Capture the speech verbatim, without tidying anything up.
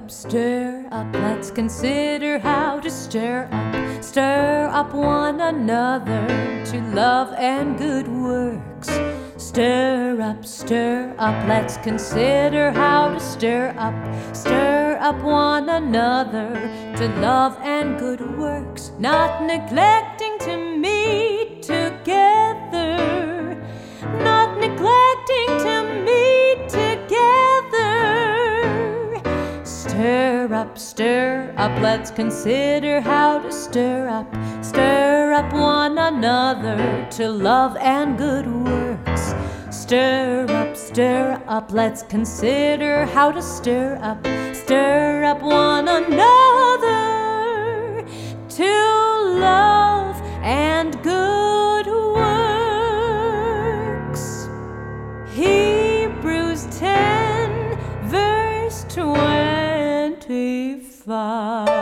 up, stir up, let's consider how to stir up, stir up one another to love and good works. Stir up, stir up, let's consider how to stir up, stir up one another to love and good works, not neglecting to meet together, not neglecting to meet together. Stir up, stir up, let's consider how to stir up, stir up one another to love and good works. Stir up, stir up, let's consider how to stir up, stir up one another to love and good works. Hebrews ten, verse twenty-five.